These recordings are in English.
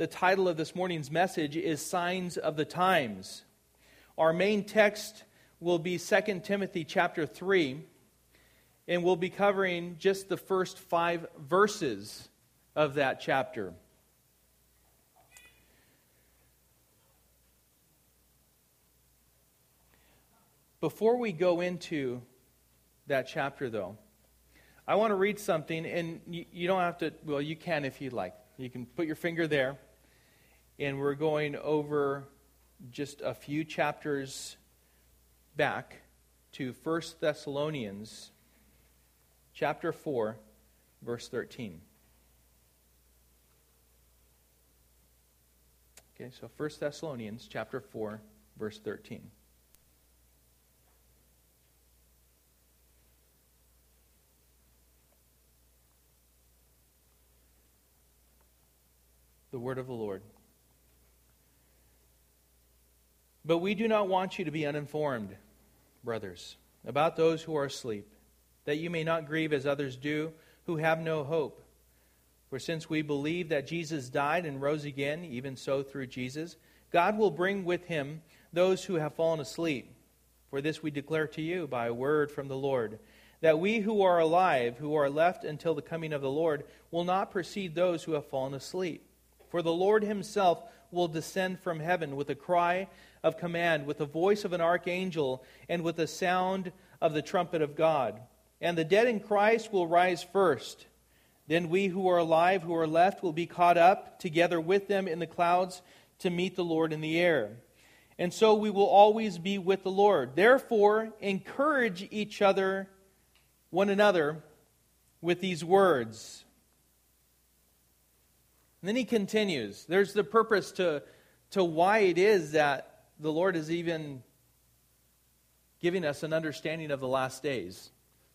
the title of this morning's message is Signs of the Times. Our main text will be 2 Timothy chapter 3, and we'll be covering just the first 5 verses of that chapter. Before we go into that chapter, though, I want to read something, and you don't have to, well, you can if you'd like. You can put your finger there, and we're going over just a few chapters back to 1 Thessalonians chapter 4, verse 13. Okay, so 1 Thessalonians chapter 4, verse 13. The word of the Lord. But we do not want you to be uninformed, brothers, about those who are asleep, that you may not grieve as others do, who have no hope. For since we believe that Jesus died and rose again, even so through Jesus, God will bring with him those who have fallen asleep. For this we declare to you by a word from the Lord, that we who are alive, who are left until the coming of the Lord, will not precede those who have fallen asleep. For the Lord himself will descend from heaven with a cry of command, with the voice of an archangel, and with the sound of the trumpet of God. And the dead in Christ will rise first. Then we who are alive, who are left, will be caught up together with them in the clouds to meet the Lord in the air. And so we will always be with the Lord. Therefore, encourage one another with these words. And then he continues. There's the purpose to why it is that the Lord is even giving us an understanding of the last days.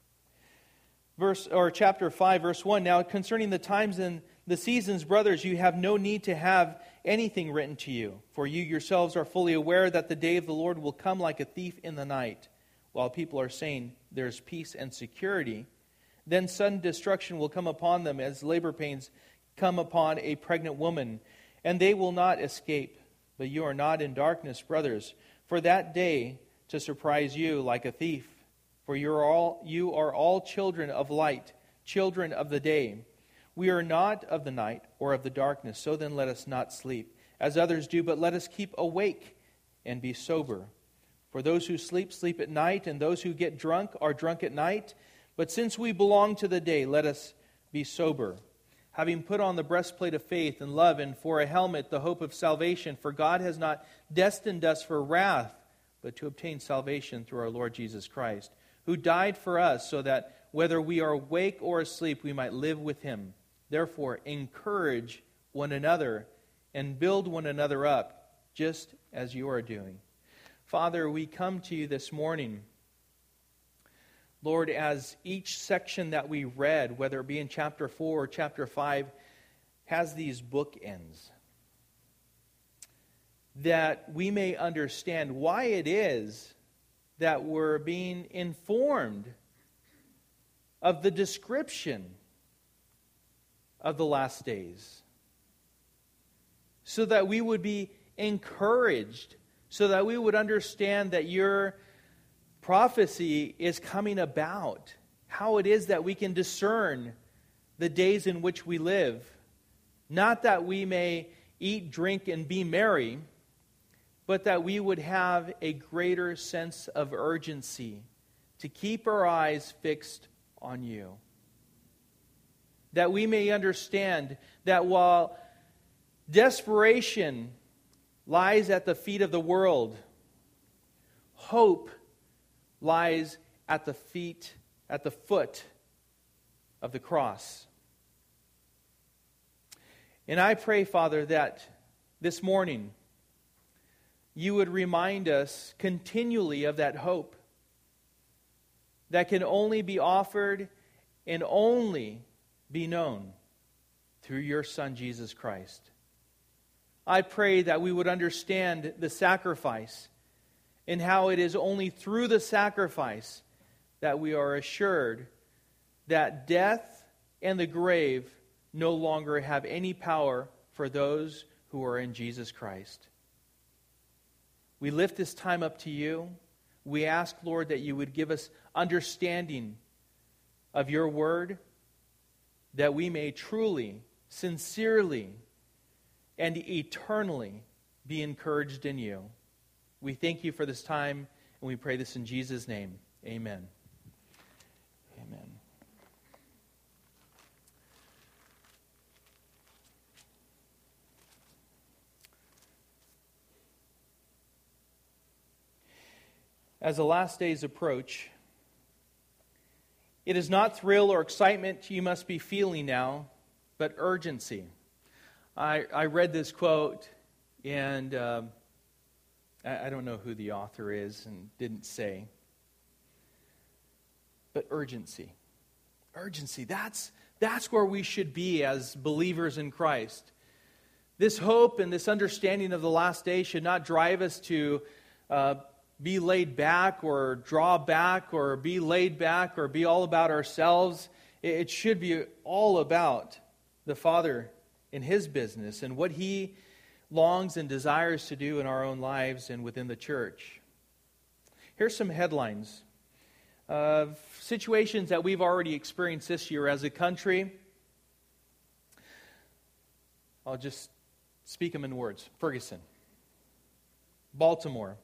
Chapter 5, verse 1. Now concerning the times and the seasons, brothers, you have no need to have anything written to you. For you yourselves are fully aware that the day of the Lord will come like a thief in the night. While people are saying there's peace and security, then sudden destruction will come upon them as labor pains come upon a pregnant woman, and they will not escape. But you are not in darkness, brothers, for that day to surprise you like a thief. For you are all children of light, children of the day. We are not of the night or of the darkness, so then let us not sleep, as others do, but let us keep awake and be sober. For those who sleep, sleep at night, and those who get drunk are drunk at night. But since we belong to the day, let us be sober, having put on the breastplate of faith and love, and for a helmet the hope of salvation. For God has not destined us for wrath, but to obtain salvation through our Lord Jesus Christ, who died for us, so that whether we are awake or asleep, we might live with him. Therefore, encourage one another and build one another up, just as you are doing. Father, we come to you this morning, Lord, as each section that we read, whether it be in chapter 4 or chapter 5, has these bookends, that we may understand why it is that we're being informed of the description of the last days, so that we would be encouraged, so that we would understand that your prophecy is coming about, how it is that we can discern the days in which we live. Not that we may eat, drink, and be merry, but that we would have a greater sense of urgency to keep our eyes fixed on you. That we may understand that while desperation lies at the feet of the world, hope lies at the foot of the cross. And I pray, Father, that this morning you would remind us continually of that hope that can only be offered and only be known through your Son, Jesus Christ. I pray that we would understand the sacrifice and how it is only through the sacrifice that we are assured that death and the grave no longer have any power for those who are in Jesus Christ. We lift this time up to you. We ask, Lord, that you would give us understanding of your word, that we may truly, sincerely, and eternally be encouraged in you. We thank you for this time, and we pray this in Jesus' name. Amen. Amen. As the last days approach, it is not thrill or excitement you must be feeling now, but urgency. I read this quote, and I don't know who the author is and didn't say. But urgency. Urgency. That's where we should be as believers in Christ. This hope and this understanding of the last day should not drive us to be laid back or draw back or be laid back or be all about ourselves. It should be all about the Father and His business and what He longs and desires to do in our own lives and within the church. Here's some headlines of situations that we've already experienced this year as a country. I'll just speak them in words. Ferguson. Baltimore.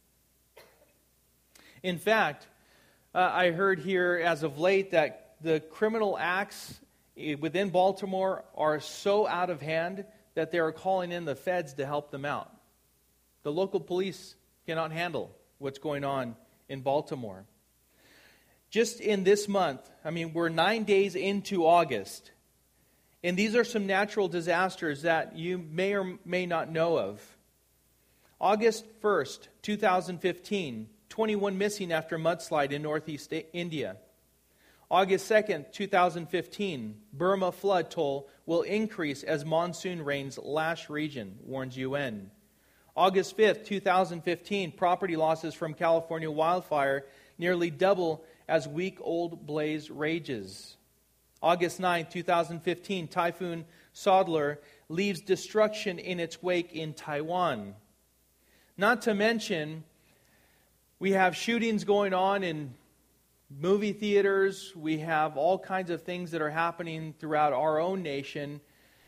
In fact, I heard here as of late that the criminal acts within Baltimore are so out of hand that they are calling in the feds to help them out. The local police cannot handle what's going on in Baltimore. Just in this month, we're 9 days into August, and these are some natural disasters that you may or may not know of. August 1st, 2015, 21 missing after mudslide in northeast India. August 2nd, 2015, Burma flood toll will increase as monsoon rains lash region, warns UN. August 5th, 2015, property losses from California wildfire nearly double as week-old blaze rages. August 9th, 2015, Typhoon Sodler leaves destruction in its wake in Taiwan. Not to mention, we have shootings going on in movie theaters. We have all kinds of things that are happening throughout our own nation.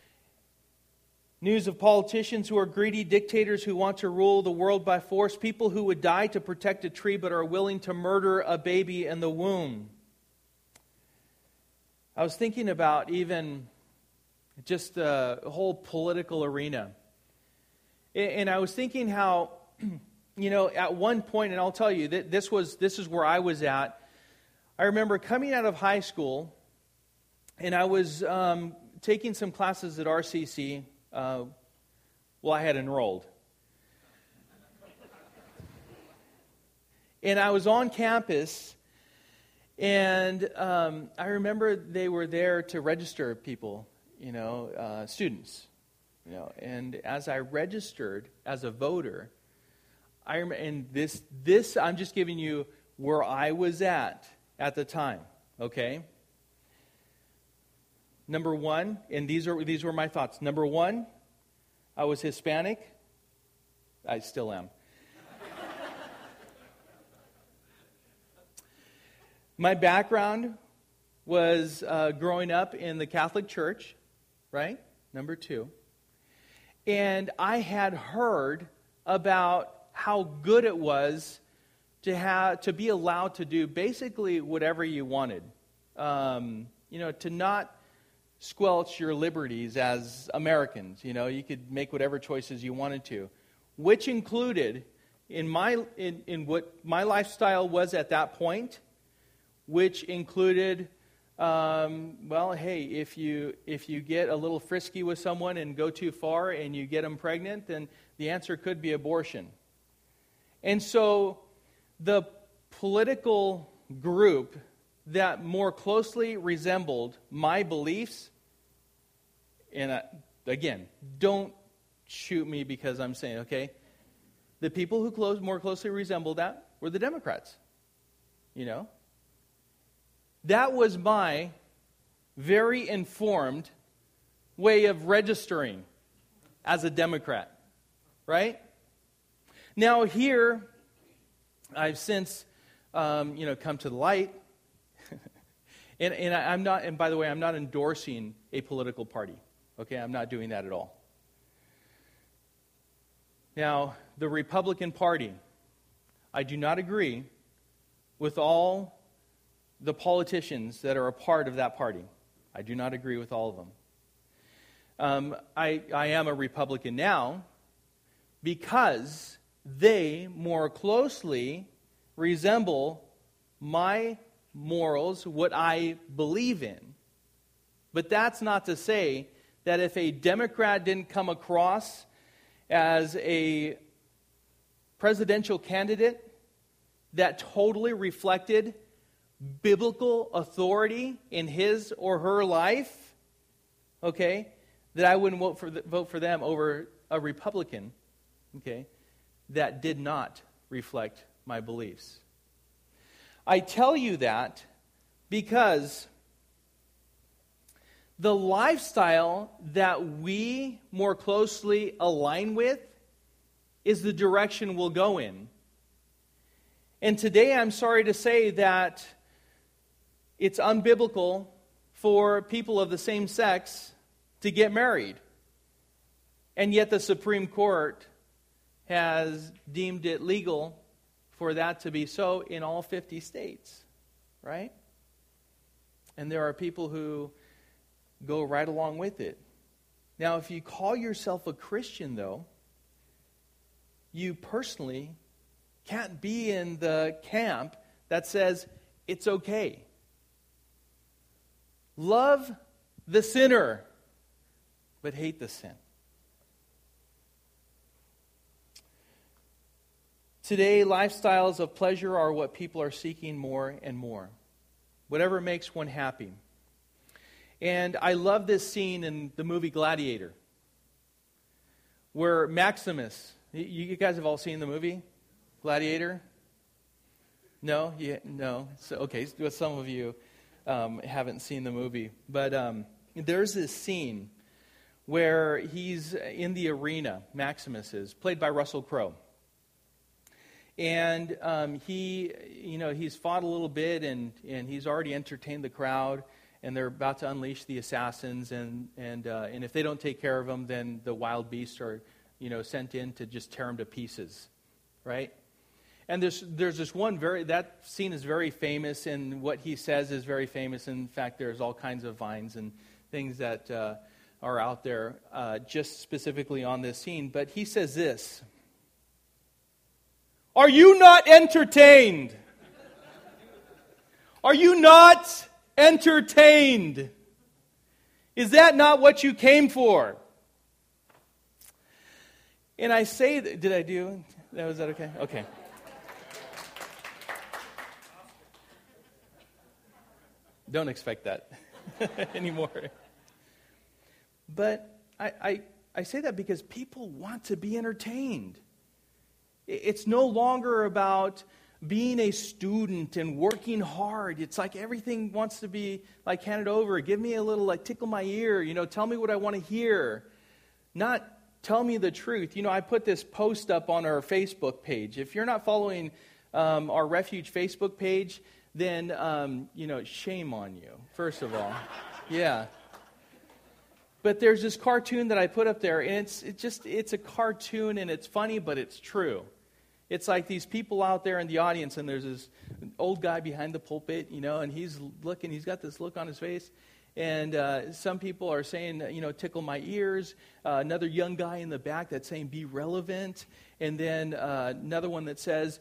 News of politicians who are greedy dictators who want to rule the world by force. People who would die to protect a tree but are willing to murder a baby in the womb. I was thinking about even just the whole political arena. And I was thinking how, at one point, and I'll tell you, that this is where I was at. I remember coming out of high school, and I was taking some classes at RCC. I had enrolled. And I was on campus, and I remember they were there to register people, students. And as I registered as a voter, and this I'm just giving you where I was at the time, okay? Number one, and these were my thoughts. Number one, I was Hispanic. I still am. My background was growing up in the Catholic Church, right? Number two. And I had heard about how good it was to be allowed to do basically whatever you wanted. To not squelch your liberties as Americans. You could make whatever choices you wanted to, which included in what my lifestyle was at that point, which included, if you get a little frisky with someone and go too far and you get them pregnant, then the answer could be abortion. And so the political group that more closely resembled my beliefs, and again, don't shoot me because I'm saying, okay, the people who more closely resembled that were the Democrats. That was my very informed way of registering as a Democrat, right? Now here, I've since, come to the light, and I'm not. And by the way, I'm not endorsing a political party. Okay, I'm not doing that at all. Now, the Republican Party, I do not agree with all the politicians that are a part of that party. I do not agree with all of them. I am a Republican now because they more closely resemble my morals, what I believe in. But that's not to say that if a Democrat didn't come across as a presidential candidate that totally reflected biblical authority in his or her life, okay, that I wouldn't vote for them over a Republican, okay, that did not reflect my beliefs. I tell you that because the lifestyle that we more closely align with is the direction we'll go in. And today I'm sorry to say that it's unbiblical for people of the same sex to get married. And yet the Supreme Court has deemed it legal for that to be so in all 50 states, right? And there are people who go right along with it. Now, if you call yourself a Christian, though, you personally can't be in the camp that says it's okay. Love the sinner, but hate the sin. Today, lifestyles of pleasure are what people are seeking more and more. Whatever makes one happy. And I love this scene in the movie Gladiator, where Maximus, you guys have all seen the movie Gladiator? No? Yeah, no? So, okay, some of you haven't seen the movie. But there's this scene where he's in the arena, Maximus is, played by Russell Crowe. And he's fought a little bit, and he's already entertained the crowd, and they're about to unleash the assassins, and if they don't take care of him, then the wild beasts are, sent in to just tear him to pieces, right? And there's this one that scene is very famous, and what he says is very famous. In fact, there's all kinds of vines and things that are out there just specifically on this scene. But he says this: "Are you not entertained? Are you not entertained? Is that not what you came for?" And I say, did I do? Was that okay? Okay. Don't expect that anymore. But I say that because people want to be entertained. It's no longer about being a student and working hard. It's like everything wants to be like handed over. Give me a little, like, tickle my ear. Tell me what I want to hear. Not tell me the truth. I put this post up on our Facebook page. If you're not following our Refuge Facebook page, then, shame on you, first of all. Yeah. But there's this cartoon that I put up there, and it's a cartoon, and it's funny, but it's true. It's like these people out there in the audience, and there's this old guy behind the pulpit, and he's got this look on his face. And some people are saying, tickle my ears. Another young guy in the back that's saying, be relevant. And then another one that says,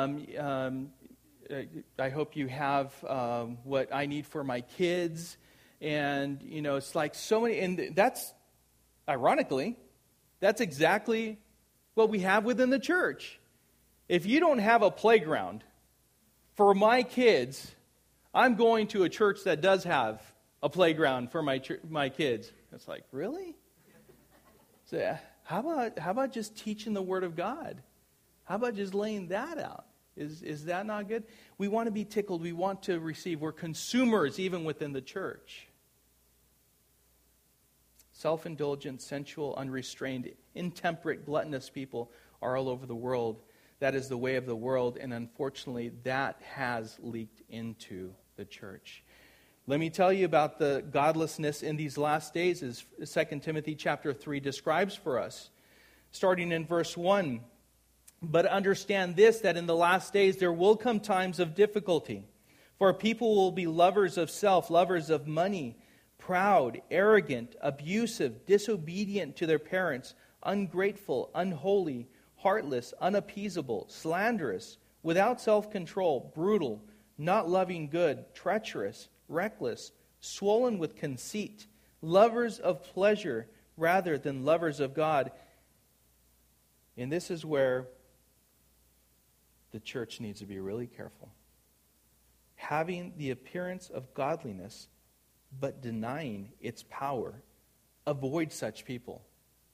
I hope you have what I need for my kids. And, it's like so many, and that's, ironically, that's exactly what we have within the church. If you don't have a playground for my kids, I'm going to a church that does have a playground for my kids. It's like, really? So how about just teaching the Word of God? How about just laying that out? Is that not good? We want to be tickled. We want to receive. We're consumers even within the church. Self-indulgent, sensual, unrestrained, intemperate, gluttonous people are all over the world. That is the way of the world, and unfortunately, that has leaked into the church. Let me tell you about the godlessness in these last days, as 2 Timothy chapter 3 describes for us. Starting in verse 1, "But understand this, that in the last days there will come times of difficulty. For people will be lovers of self, lovers of money, proud, arrogant, abusive, disobedient to their parents, ungrateful, unholy, heartless, unappeasable, slanderous, without self-control, brutal, not loving good, treacherous, reckless, swollen with conceit, lovers of pleasure rather than lovers of God." And this is where the church needs to be really careful. Having the appearance of godliness, but denying its power. Avoid such people.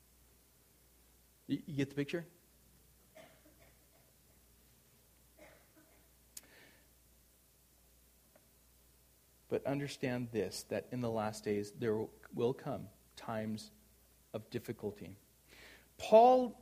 You get the picture? But understand this, that in the last days there will come times of difficulty. Paul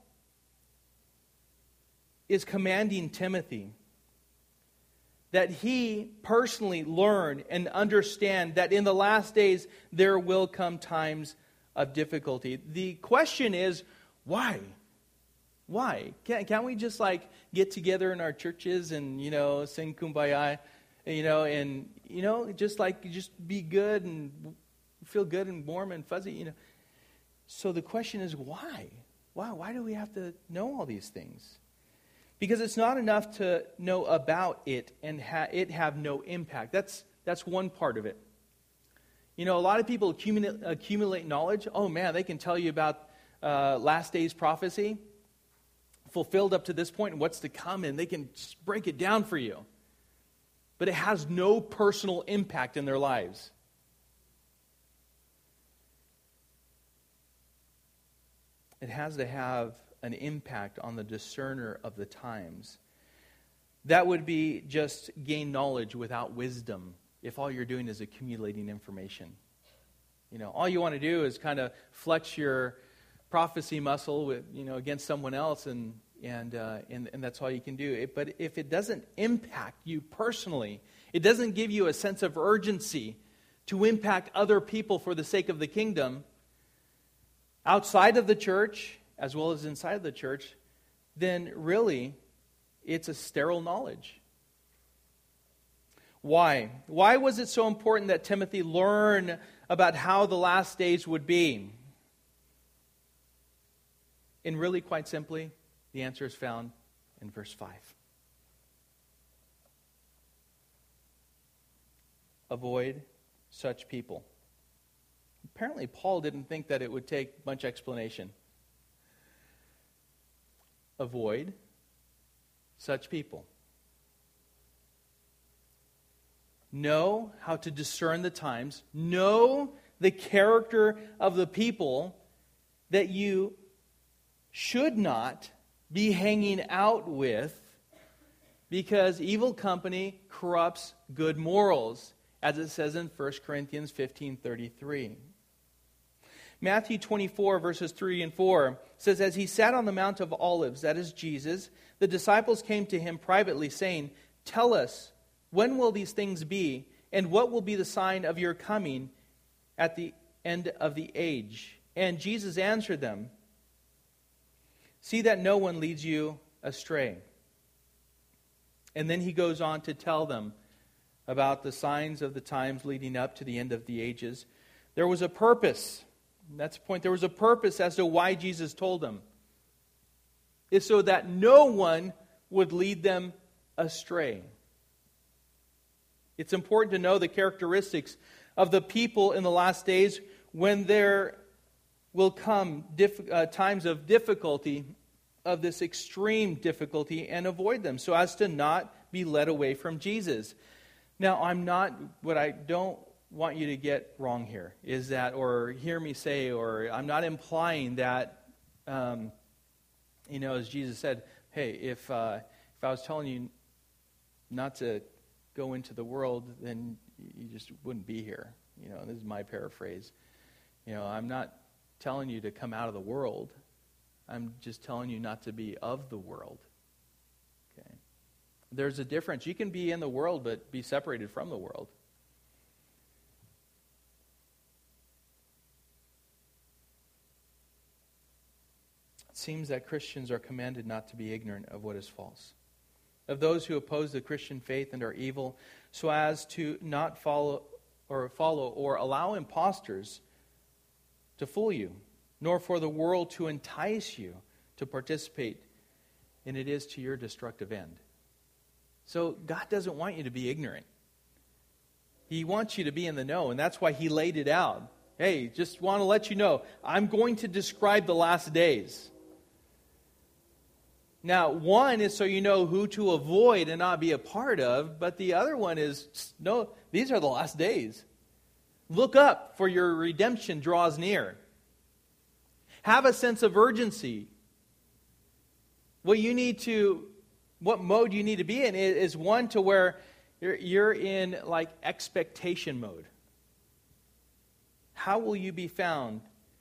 is commanding Timothy that he personally learn and understand that in the last days there will come times of difficulty. The question is, why? Why? Can't we just get together in our churches and, sing Kumbaya, and, just be good and feel good and warm and fuzzy, So the question is, why? Why do we have to know all these things? Because it's not enough to know about it and it have no impact. That's one part of it. A lot of people accumulate knowledge. Oh man, they can tell you about last days prophecy, fulfilled up to this point and what's to come, and they can just break it down for you. But it has no personal impact in their lives. It has to have an impact on the discerner of the times. That would be just gain knowledge without wisdom if all you're doing is accumulating information. All you want to do is kind of flex your prophecy muscle with, against someone else, and that's all you can do. But if it doesn't impact you personally, it doesn't give you a sense of urgency to impact other people for the sake of the kingdom, outside of the church as well as inside of the church, then really it's a sterile knowledge. Why? Why was it so important that Timothy learn about how the last days would be? And really, quite simply, the answer is found in verse 5. Avoid such people. Apparently, Paul didn't think that it would take much explanation. Avoid such people. Know how to discern the times. Know the character of the people that you should not be hanging out with, because evil company corrupts good morals, as it says in 1 Corinthians 15:33. Matthew 24, verses 3 and 4 says, "As he sat on the Mount of Olives," that is Jesus, "the disciples came to him privately, saying, 'Tell us, when will these things be, and what will be the sign of your coming at the end of the age?' And Jesus answered them, 'See that no one leads you astray.'" And then he goes on to tell them about the signs of the times leading up to the end of the ages. There was a purpose. That's the point. There was a purpose as to why Jesus told them. It's so that no one would lead them astray. It's important to know the characteristics of the people in the last days when there will come times of difficulty, of this extreme difficulty, and avoid them so as to not be led away from Jesus. Now, what I don't want you to get wrong here is that, or hear me say, or I'm not implying that, as Jesus said, hey, if I was telling you not to go into the world, then you just wouldn't be here. This is my paraphrase. I'm not telling you to come out of the world. I'm just telling you not to be of the world. Okay. There's a difference. You can be in the world but be separated from the world. It seems that Christians are commanded not to be ignorant of what is false, of those who oppose the Christian faith and are evil, so as to not follow or allow impostors to fool you, nor for the world to entice you to participate in it is to your destructive end. So God doesn't want you to be ignorant. He wants you to be in the know, and that's why He laid it out. Hey, just want to let you know, I'm going to describe the last days. Now, one is so you know who to avoid and not be a part of, but the other one is, no, these are the last days. Look up, for your redemption draws near. Have a sense of urgency. What mode you need to be in is one to where you're in like expectation mode. How will you be found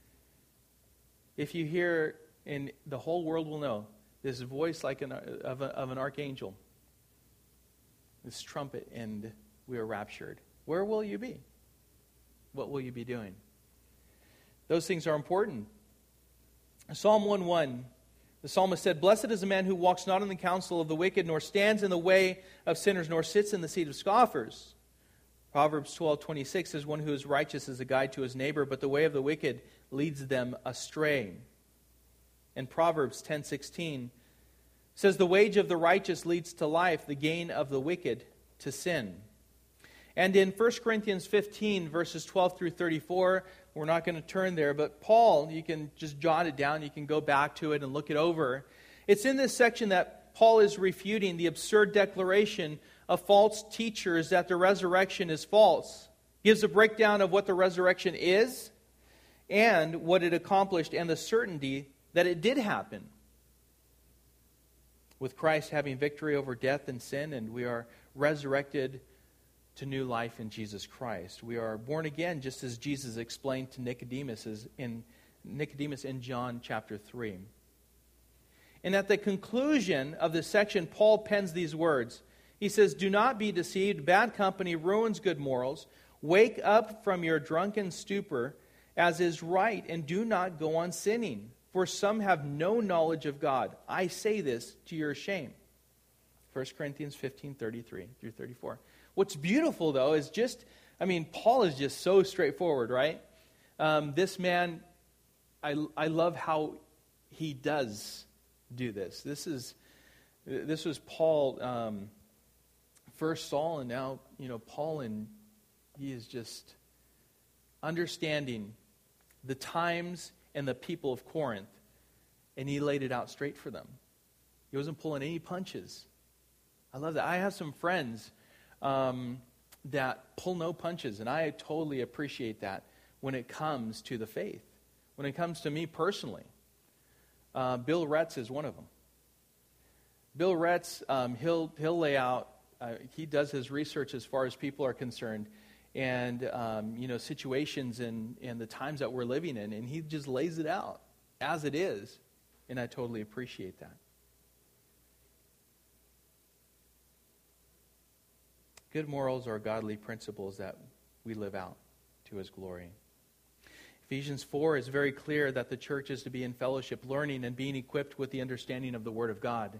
if you hear, and the whole world will know, this voice like of an archangel, this trumpet, and we are raptured? Where will you be? What will you be doing? Those things are important. Psalm 1:1, the psalmist said, "Blessed is the man who walks not in the counsel of the wicked, nor stands in the way of sinners, nor sits in the seat of scoffers." Proverbs 12:26 says, "One who is righteous is a guide to his neighbor, but the way of the wicked leads them astray." And Proverbs 10:16 says, "The wage of the righteous leads to life, the gain of the wicked to sin." And in 1 Corinthians 15, verses 12 through 34, we're not going to turn there, but Paul, you can just jot it down, you can go back to it and look it over. It's in this section that Paul is refuting the absurd declaration of false teachers that the resurrection is false. He gives a breakdown of what the resurrection is and what it accomplished and the certainty that it did happen. With Christ having victory over death and sin, and we are resurrected to new life in Jesus Christ. We are born again, just as Jesus explained to Nicodemus in John chapter 3. And at the conclusion of this section, Paul pens these words. He says, "Do not be deceived. Bad company ruins good morals. Wake up from your drunken stupor, as is right, and do not go on sinning. For some have no knowledge of God. I say this to your shame." 1 Corinthians 15:33 through 34. What's beautiful, though, is Paul is just so straightforward, right? This man, I love how he does do this. This was Paul, first Saul, and now, Paul, and he is just understanding the times and the people of Corinth, and he laid it out straight for them. He wasn't pulling any punches. I love that. I have some friends that pull no punches, and I totally appreciate that when it comes to the faith. When it comes to me personally, Bill Retz is one of them. Bill Retz, he'll lay out. He does his research as far as people are concerned, and situations and the times that we're living in, and he just lays it out as it is, and I totally appreciate that. Good morals are godly principles that we live out to His glory. Ephesians 4 is very clear that the church is to be in fellowship, learning and being equipped with the understanding of the Word of God.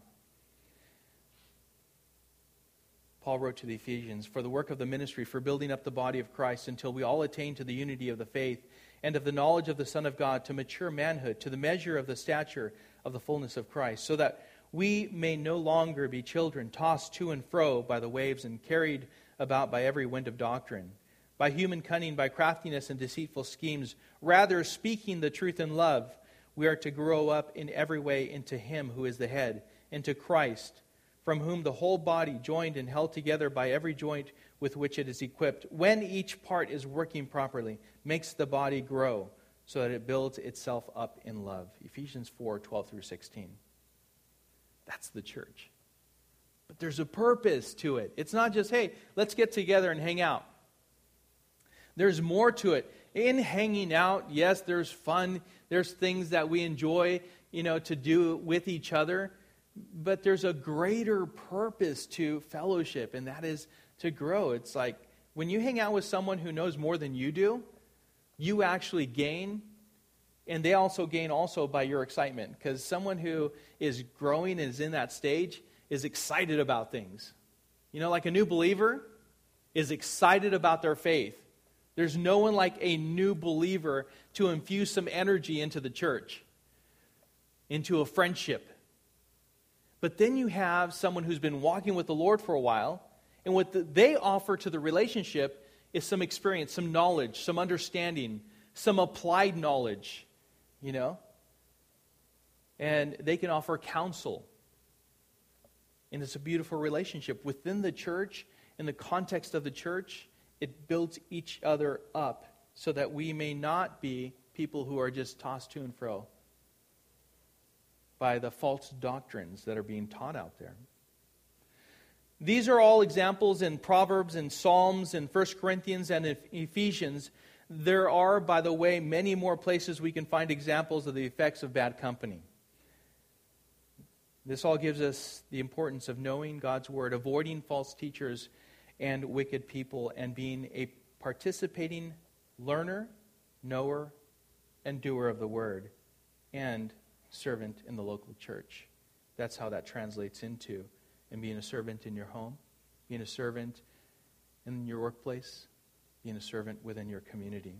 Paul wrote to the Ephesians, "For the work of the ministry, for building up the body of Christ, until we all attain to the unity of the faith and of the knowledge of the Son of God, to mature manhood, to the measure of the stature of the fullness of Christ, so that we may no longer be children, tossed to and fro by the waves and carried about by every wind of doctrine, by human cunning, by craftiness and deceitful schemes. Rather, speaking the truth in love, we are to grow up in every way into Him who is the head, into Christ, from whom the whole body, joined and held together by every joint with which it is equipped, when each part is working properly, makes the body grow so that it builds itself up in love." Ephesians 4:12 through 16. That's the church. But there's a purpose to it. It's not just, hey, let's get together and hang out. There's more to it. In hanging out, yes, there's fun. There's things that we enjoy, to do with each other. But there's a greater purpose to fellowship, and that is to grow. It's like when you hang out with someone who knows more than you do, you actually gain, and they also gain also by your excitement. Because someone who is growing and is in that stage is excited about things. Like a new believer is excited about their faith. There's no one like a new believer to infuse some energy into the church, into a friendship. But then you have someone who's been walking with the Lord for a while, and what they offer to the relationship is some experience, some knowledge, some understanding, some applied knowledge, And they can offer counsel. And it's a beautiful relationship. Within the church, in the context of the church, it builds each other up so that we may not be people who are just tossed to and fro by the false doctrines that are being taught out there. These are all examples in Proverbs and Psalms and 1 Corinthians and Ephesians. There are, by the way, many more places we can find examples of the effects of bad company. This all gives us the importance of knowing God's Word, avoiding false teachers and wicked people, and being a participating learner, knower, and doer of the Word, and servant in the local church. That's how that translates into and being a servant in your home, being a servant in your workplace, being a servant within your community.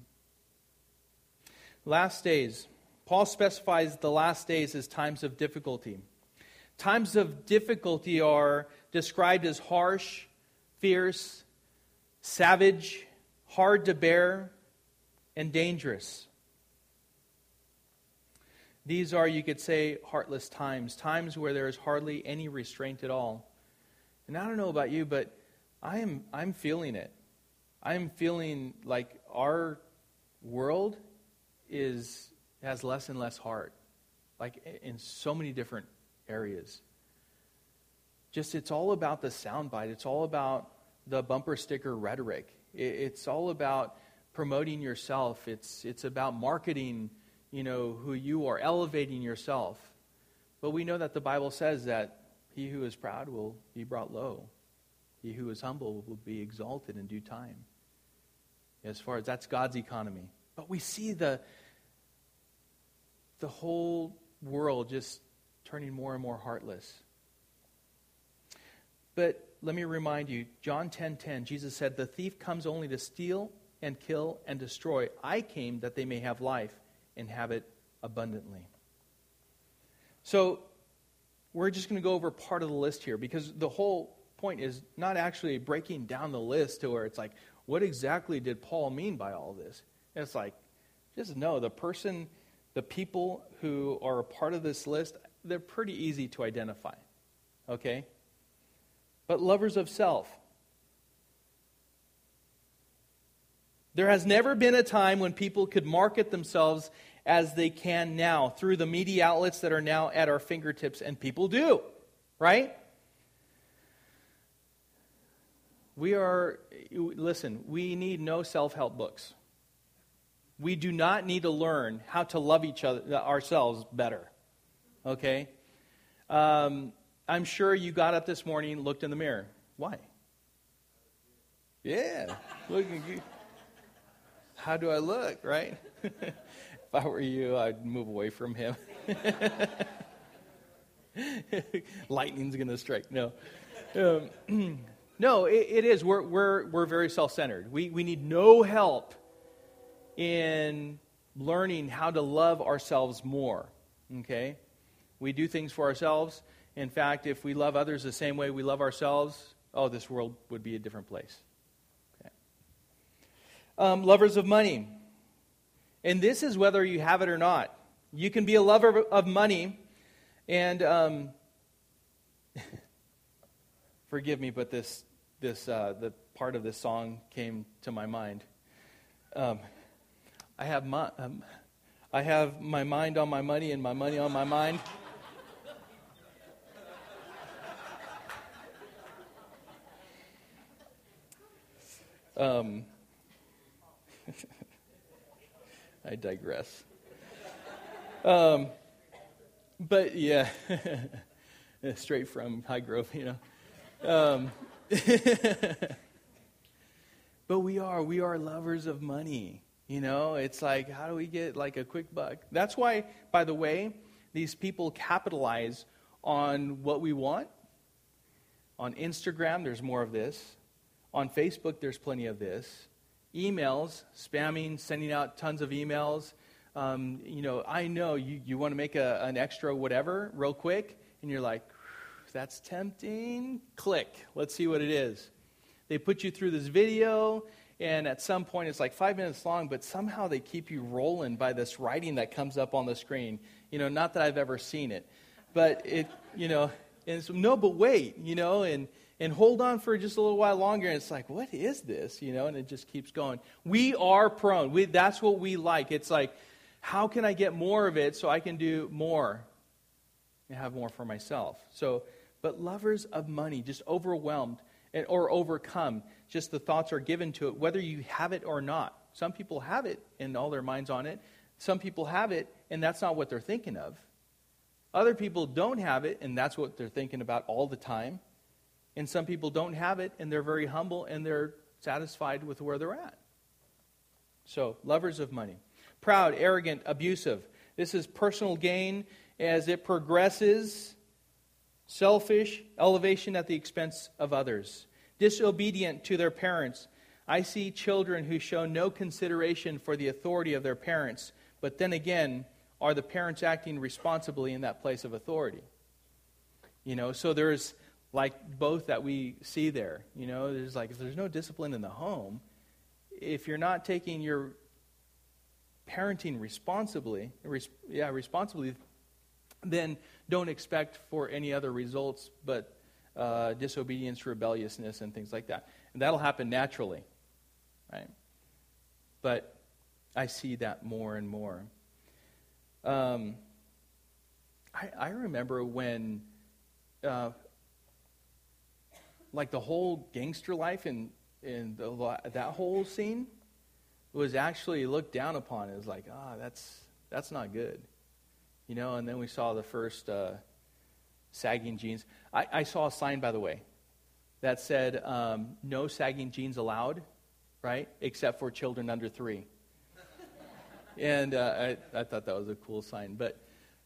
Last days. Paul specifies the last days as times of difficulty. Times of difficulty are described as harsh, fierce, savage, hard to bear, and dangerous. These are, you could say, heartless times, times where there is hardly any restraint at all. And I don't know about you, but I'm feeling it. I'm feeling like our world has less and less heart, like in so many different areas. Just it's all about the soundbite. It's all about the bumper sticker rhetoric. It's all about promoting yourself. It's about marketing, who you are, elevating yourself. But we know that the Bible says that he who is proud will be brought low. He who is humble will be exalted in due time. As far as that's God's economy. But we see the whole world just turning more and more heartless. But let me remind you, John 10:10, Jesus said, "The thief comes only to steal and kill and destroy. I came that they may have life and have it abundantly." So we're just going to go over part of the list here, because the whole point is not actually breaking down the list to where it's like, what exactly did Paul mean by all this? And it's like, just know the people who are a part of this list, they're pretty easy to identify. Okay? But lovers of self. There has never been a time when people could market themselves as they can now through the media outlets that are now at our fingertips, and people do, right? Listen, we need no self-help books. We do not need to learn how to love ourselves better, okay? I'm sure you got up this morning and looked in the mirror. Why? Yeah, look at you. How do I look, right? If I were you, I'd move away from him. Lightning's going to strike. No. No, it is. We're very self-centered. We need no help in learning how to love ourselves more. Okay? We do things for ourselves. In fact, if we love others the same way we love ourselves, this world would be a different place. Okay. Lovers of money. And this is whether you have it or not. You can be a lover of money, and forgive me, but the part of this song came to my mind. I have my mind on my money and my money on my mind. I digress. But yeah, straight from High Grove, But we are lovers of money. It's like, how do we get like a quick buck? That's why, by the way, these people capitalize on what we want. On Instagram, there's more of this. On Facebook, there's plenty of this. Emails, spamming, sending out tons of emails. I know you want to make an extra whatever real quick, and you're like, that's tempting. Click. Let's see what it is. They put you through this video, and at some point it's like 5 minutes long, but somehow they keep you rolling by this writing that comes up on the screen. Not that I've ever seen it, but it, and so, no, but wait, and hold on for just a little while longer, and it's like, what is this, and it just keeps going. We are prone. That's what we like. It's like, how can I get more of it so I can do more and have more for myself? But lovers of money, just overwhelmed or overcome, just the thoughts are given to it, whether you have it or not. Some people have it and all their minds on it. Some people have it and that's not what they're thinking of. Other people don't have it and that's what they're thinking about all the time. And some people don't have it and they're very humble and they're satisfied with where they're at. So, lovers of money. Proud, arrogant, abusive. This is personal gain as it progresses. Selfish, elevation at the expense of others. Disobedient to their parents. I see children who show no consideration for the authority of their parents, but then again, are the parents acting responsibly in that place of authority? So there's like both that we see there. There's like, if there's no discipline in the home, if you're not taking your parenting responsibly, then don't expect for any other results but disobedience, rebelliousness, and things like that. And that'll happen naturally, right? But I see that more and more. I remember when, like the whole gangster life and that whole scene was actually looked down upon. It was like, that's not good. And then we saw the first sagging jeans. I saw a sign, by the way, that said, no sagging jeans allowed, right, except for children under 3. And I thought that was a cool sign. But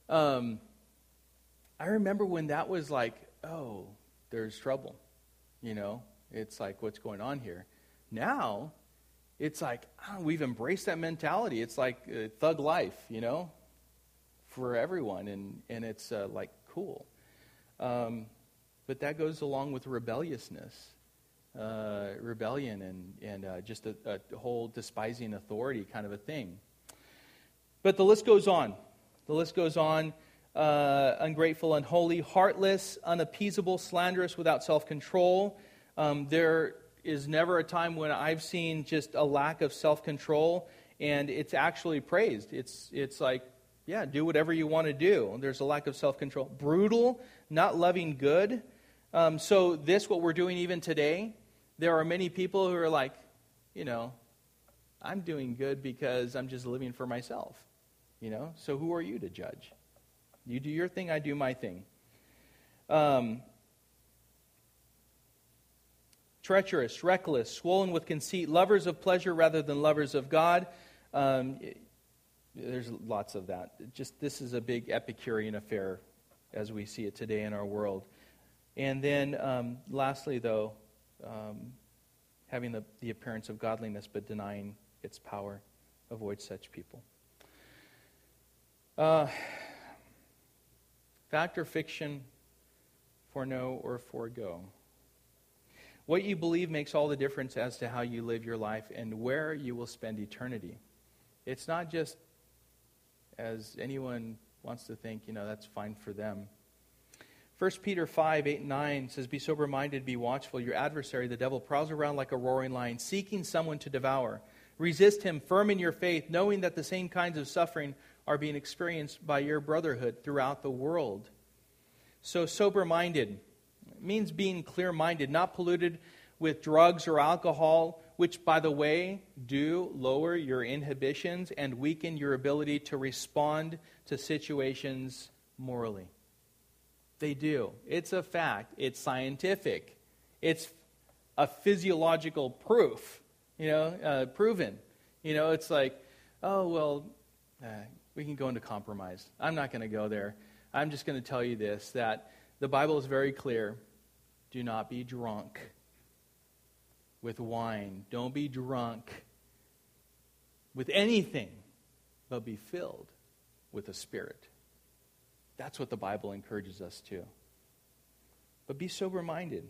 I remember when that was like, oh, there's trouble. It's like, what's going on here? Now, it's like, we've embraced that mentality. It's like thug life, for everyone, and it's like cool. But that goes along with rebelliousness, rebellion, and just a whole despising authority kind of a thing. But the list goes on. The list goes on. Ungrateful, unholy, heartless, unappeasable, slanderous, without self-control. There is never a time when I've seen just a lack of self-control, and it's actually praised. It's like, yeah, do whatever you want to do. There's a lack of self-control. Brutal, not loving good. So this, what we're doing even today, there are many people who are like, I'm doing good because I'm just living for myself. So who are you to judge? You do your thing, I do my thing. Treacherous, reckless, swollen with conceit, lovers of pleasure rather than lovers of God. There's lots of that. Just this is a big Epicurean affair as we see it today in our world. And then lastly, though, having the appearance of godliness but denying its power. Avoid such people. Fact or fiction, foreknow or forego. What you believe makes all the difference as to how you live your life and where you will spend eternity. It's not just as anyone wants to think, that's fine for them. 1 Peter 5, 8, and 9 says, be sober-minded, be watchful. Your adversary, the devil, prowls around like a roaring lion, seeking someone to devour. Resist him, firm in your faith, knowing that the same kinds of suffering are being experienced by your brotherhood throughout the world. So sober-minded means being clear-minded, not polluted with drugs or alcohol, which, by the way, do lower your inhibitions and weaken your ability to respond to situations morally. They do. It's a fact. It's scientific. It's a physiological proof, proven. It's like, oh, well, we can go into compromise. I'm not going to go there. I'm just going to tell you this, that the Bible is very clear. Do not be drunk with wine. Don't be drunk with anything, but be filled with the Spirit. That's what the Bible encourages us to. But be sober-minded.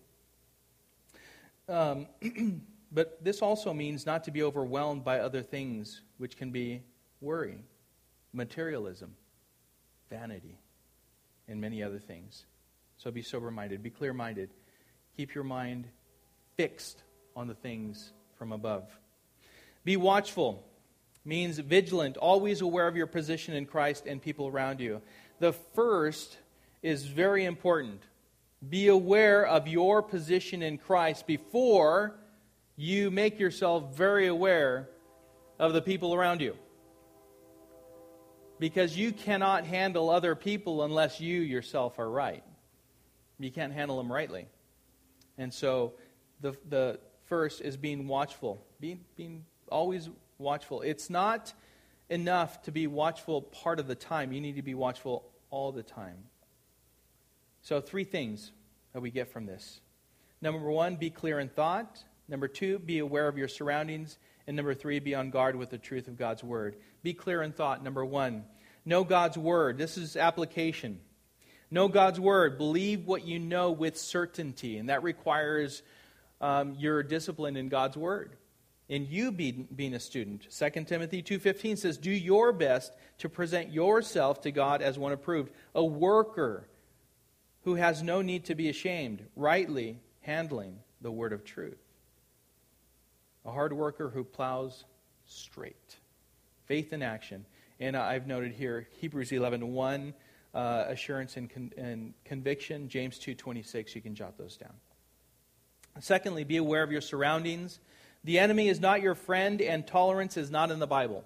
But this also means not to be overwhelmed by other things, which can be worry, materialism, vanity, and many other things. So be sober-minded, be clear-minded. Keep your mind fixed on the things from above. Be watchful means vigilant, always aware of your position in Christ and people around you. The first is very important. Be aware of your position in Christ before you make yourself very aware of the people around you. Because you cannot handle other people unless you yourself are right. You can't handle them rightly. And so the first is being watchful. Being always watchful. It's not enough to be watchful part of the time. You need to be watchful all the time. So 3 things that we get from this. Number 1, be clear in thought. Number 2, be aware of your surroundings. And number 3, be on guard with the truth of God's Word. Be clear in thought. Number 1, know God's Word. This is application. Know God's Word. Believe what you know with certainty. And that requires your discipline in God's Word. And you being a student. 2 Timothy 2:15 says, do your best to present yourself to God as one approved, a worker who has no need to be ashamed, rightly handling the word of truth. A hard worker who plows straight. Faith in action. And I've noted here, Hebrews 11:1, assurance and conviction. James 2:26, you can jot those down. Secondly, be aware of your surroundings. The enemy is not your friend, and tolerance is not in the Bible.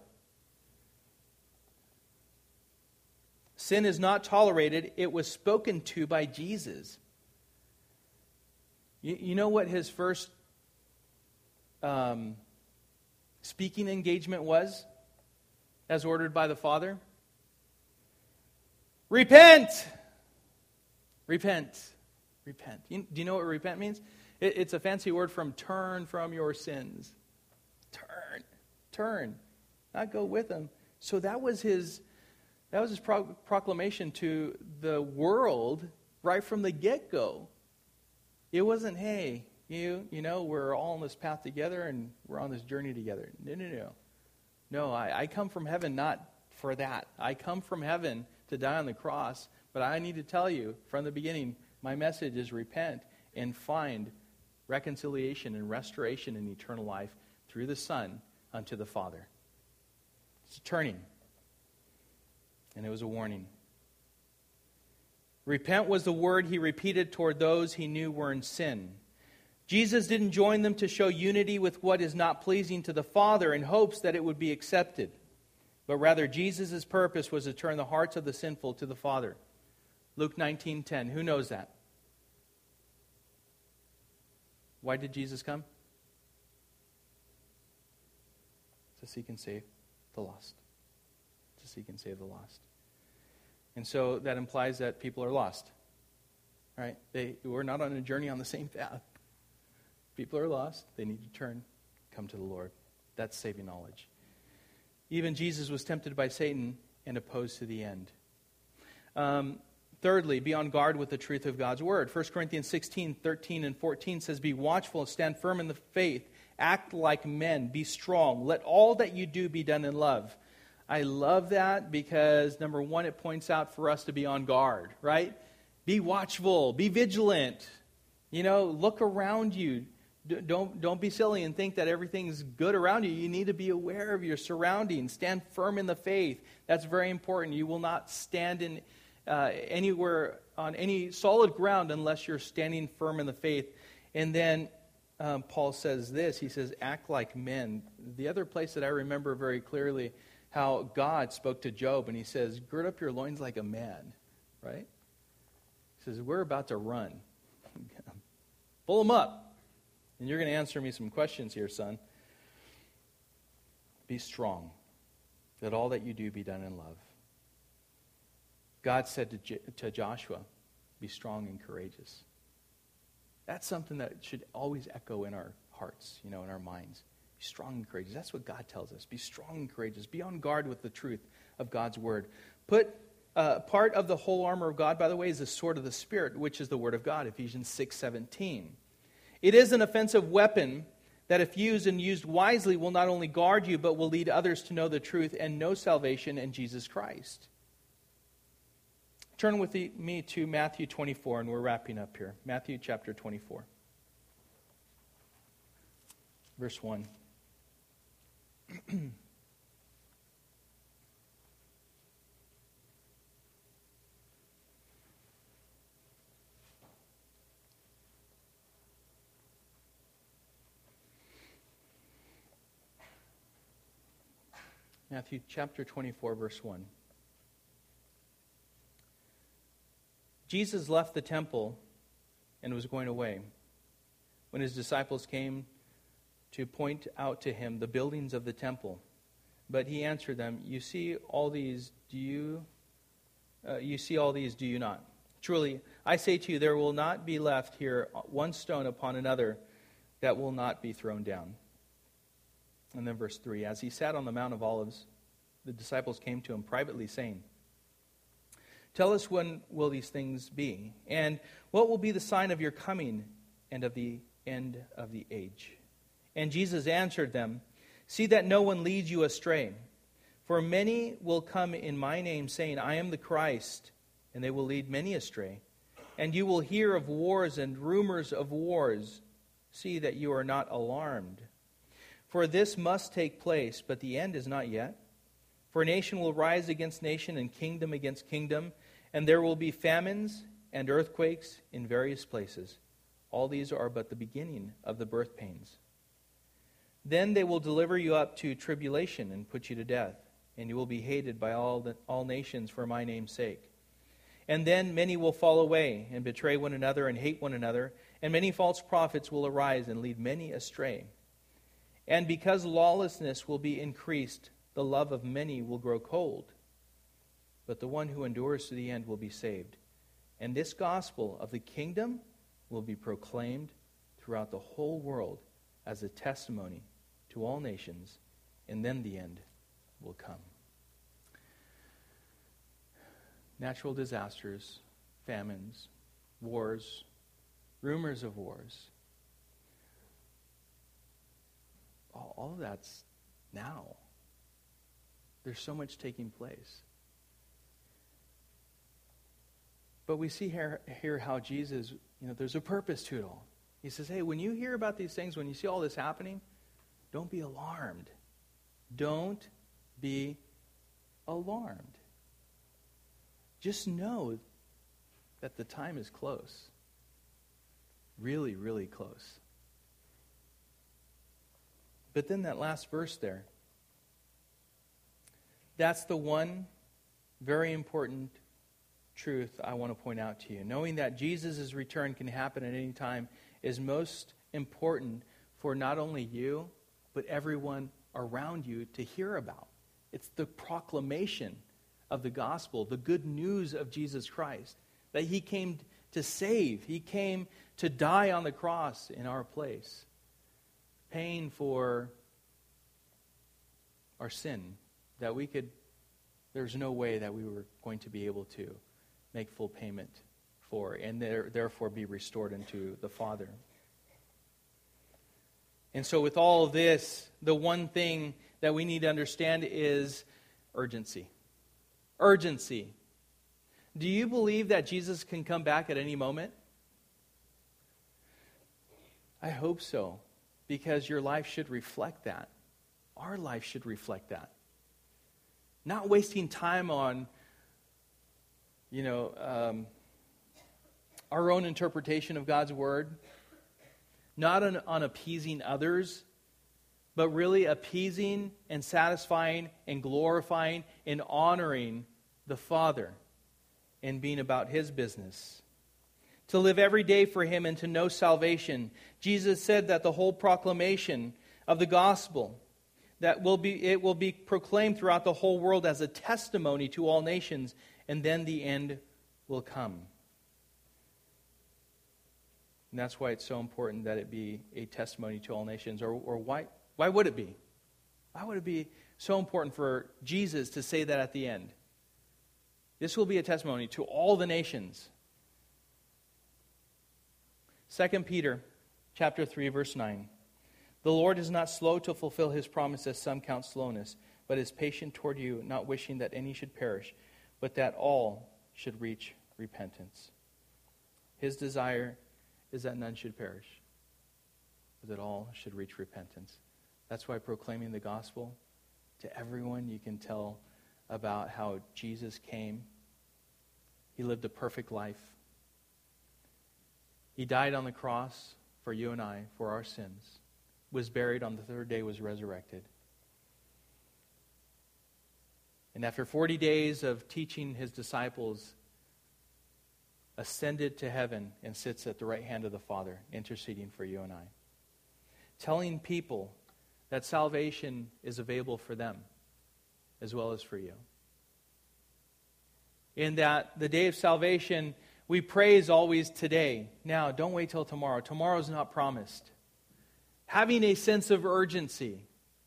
Sin is not tolerated. It was spoken to by Jesus. You know what his first speaking engagement was, as ordered by the Father? Repent! Repent. Repent. Do you know what repent means? It's a fancy word from turn from your sins. Turn. Not go with them. So that was his proclamation to the world right from the get-go. It wasn't, hey, you know, we're all on this path together and we're on this journey together. No. No, I come from heaven not for that. I come from heaven to die on the cross, but I need to tell you from the beginning, my message is repent and find reconciliation and restoration in eternal life through the Son unto the Father. It's a turning. And it was a warning. Repent was the word he repeated toward those he knew were in sin. Jesus didn't join them to show unity with what is not pleasing to the Father in hopes that it would be accepted. But rather, Jesus' purpose was to turn the hearts of the sinful to the Father. Luke 19:10. Who knows that? Why did Jesus come? To seek and save the lost. To seek and save the lost. And so that implies that people are lost. Right? We're not on a journey on the same path. People are lost. They need to turn, come to the Lord. That's saving knowledge. Even Jesus was tempted by Satan and opposed to the end. Thirdly, be on guard with the truth of God's Word. 1 Corinthians 16:13 and 14 says, be watchful, stand firm in the faith, act like men, be strong. Let all that you do be done in love. I love that because, number one, it points out for us to be on guard, right? Be watchful, be vigilant. Look around you. Don't be silly and think that everything's good around you. You need to be aware of your surroundings. Stand firm in the faith. That's very important. You will not stand in anywhere on any solid ground unless you're standing firm in the faith. And then Paul says this. He says, act like men. The other place that I remember very clearly how God spoke to Job, and he says, gird up your loins like a man, right? He says, we're about to run. Pull them up. And you're going to answer me some questions here, son. Be strong. Let all that you do be done in love. God said to Joshua, be strong and courageous. That's something that should always echo in our hearts, in our minds. Be strong and courageous. That's what God tells us. Be strong and courageous. Be on guard with the truth of God's word. Part of the whole armor of God, by the way, is the sword of the Spirit, which is the word of God, Ephesians 6:17. It is an offensive weapon that if used and used wisely will not only guard you, but will lead others to know the truth and know salvation in Jesus Christ. Turn with me to Matthew 24, and we're wrapping up here. Matthew chapter 24. Verse 1. Matthew chapter 24, verse 1. Jesus left the temple and was going away. When his disciples came to point out to him the buildings of the temple, but he answered them, "You see all these, do you not? Truly, I say to you, there will not be left here one stone upon another that will not be thrown down." And then verse 3, as he sat on the Mount of Olives, the disciples came to him privately, saying, "Tell us, when will these things be? And what will be the sign of your coming and of the end of the age?" And Jesus answered them, "See that no one leads you astray. For many will come in my name, saying, 'I am the Christ,' and they will lead many astray. And you will hear of wars and rumors of wars. See that you are not alarmed. For this must take place, but the end is not yet. For nation will rise against nation and kingdom against kingdom, and there will be famines and earthquakes in various places. All these are but the beginning of the birth pains. Then they will deliver you up to tribulation and put you to death, and you will be hated by all nations for my name's sake. And then many will fall away and betray one another and hate one another, and many false prophets will arise and lead many astray. And because lawlessness will be increased, the love of many will grow cold. But the one who endures to the end will be saved. And this gospel of the kingdom will be proclaimed throughout the whole world as a testimony to all nations, and then the end will come." Natural disasters, famines, wars, rumors of wars. All of that's now. There's so much taking place. But we see here how Jesus, there's a purpose to it all. He says, hey, when you hear about these things, when you see all this happening, don't be alarmed. Don't be alarmed. Just know that the time is close. Really, really close. But then that last verse there, that's the one very important truth I want to point out to you. Knowing that Jesus' return can happen at any time is most important for not only you, but everyone around you to hear about. It's the proclamation of the gospel, the good news of Jesus Christ, that he came to save. He came to die on the cross in our place, paying for our sin, that there's no way that we were going to be able to make full payment for, and therefore be restored unto the Father. And so with all of this, the one thing that we need to understand is urgency. Urgency. Do you believe that Jesus can come back at any moment? I hope so, because your life should reflect that. Our life should reflect that. Not wasting time on, our own interpretation of God's Word. not on appeasing others, but really appeasing and satisfying and glorifying and honoring the Father and being about His business. To live every day for Him and to know salvation. Jesus said that the whole proclamation of the gospel, it will be proclaimed throughout the whole world as a testimony to all nations, and then the end will come. And that's why it's so important that it be a testimony to all nations. Or why would it be? Why would it be so important for Jesus to say that at the end? This will be a testimony to all the nations. 2 Peter chapter 3, verse 9. The Lord is not slow to fulfill His promise, as some count slowness, but is patient toward you, not wishing that any should perish, but that all should reach repentance. His desire is that none should perish, but that all should reach repentance. That's why proclaiming the gospel to everyone, you can tell about how Jesus came. He lived a perfect life. He died on the cross for you and I, for our sins. Was buried, on the third day was resurrected. And after 40 days of teaching His disciples, ascended to heaven and sits at the right hand of the Father, interceding for you and I. Telling people that salvation is available for them as well as for you. In that the day of salvation, we praise always today. Now, don't wait till tomorrow. Tomorrow's not promised. Having a sense of urgency.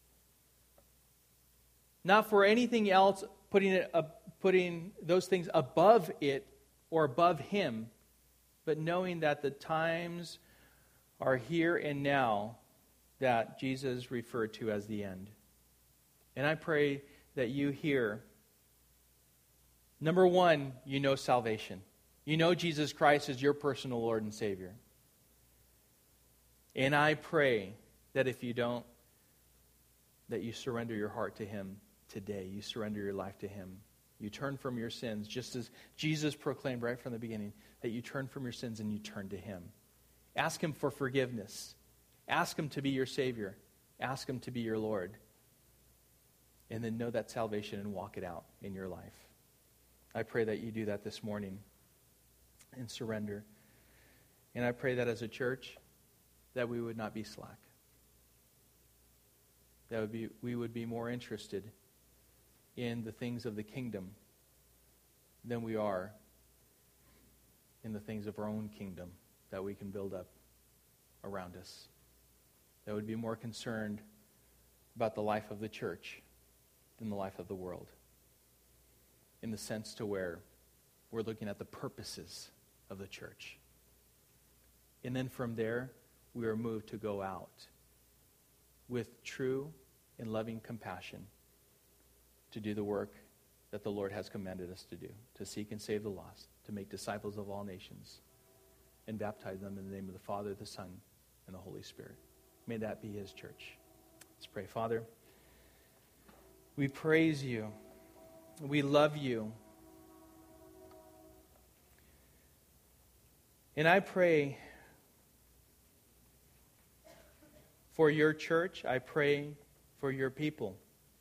Not for anything else, putting those things above it or above Him, but knowing that the times are here and now that Jesus referred to as the end. And I pray that you hear, number one, you know salvation. You know Jesus Christ is your personal Lord and Savior. And I pray that if you don't, that you surrender your heart to Him today. You surrender your life to Him. You turn from your sins, just as Jesus proclaimed right from the beginning, that you turn from your sins and you turn to Him. Ask Him for forgiveness. Ask Him to be your Savior. Ask Him to be your Lord. And then know that salvation and walk it out in your life. I pray that you do that this morning and surrender. And I pray that as a church, that we would not be slack. That we would be more interested in the things of the kingdom than we are in the things of our own kingdom that we can build up around us. That would be more concerned about the life of the church than the life of the world. In the sense to where we're looking at the purposes of the church. And then from there, we are moved to go out with true and loving compassion to do the work that the Lord has commanded us to do, to seek and save the lost, to make disciples of all nations, and baptize them in the name of the Father, the Son, and the Holy Spirit. May that be His church. Let's pray. Father, we praise You. We love You. And I pray for Your church. I pray for Your people.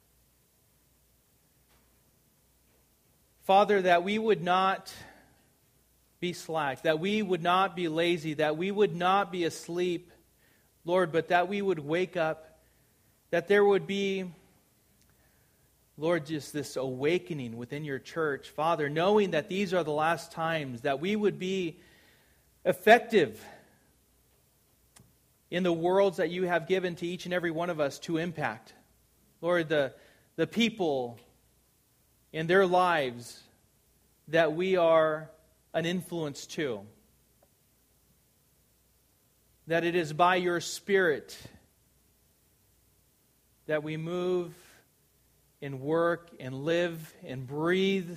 Father, that we would not be slack, that we would not be lazy, that we would not be asleep, Lord, but that we would wake up, that there would be, Lord, just this awakening within Your church. Father, knowing that these are the last times, that we would be effective in the worlds that You have given to each and every one of us to impact. Lord, the people in their lives that we are an influence to. That it is by Your Spirit that we move and work and live and breathe.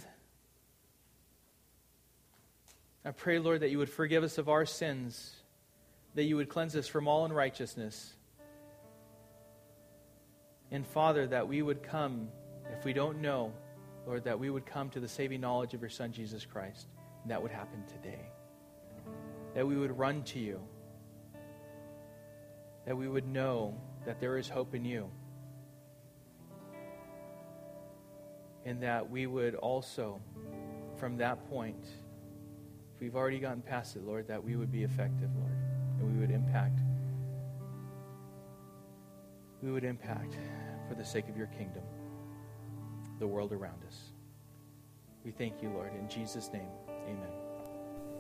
I pray, Lord, that You would forgive us of our sins, that You would cleanse us from all unrighteousness. And Father, that we would come, if we don't know, Lord, that we would come to the saving knowledge of Your Son, Jesus Christ. And that would happen today. That we would run to You. that we would know that there is hope in you. And that we would also, from that point, if we've already gotten past it, Lord, that we would be effective, Lord, and we would impact for the sake of your kingdom, the world around us. We thank you, Lord. In Jesus' name, amen.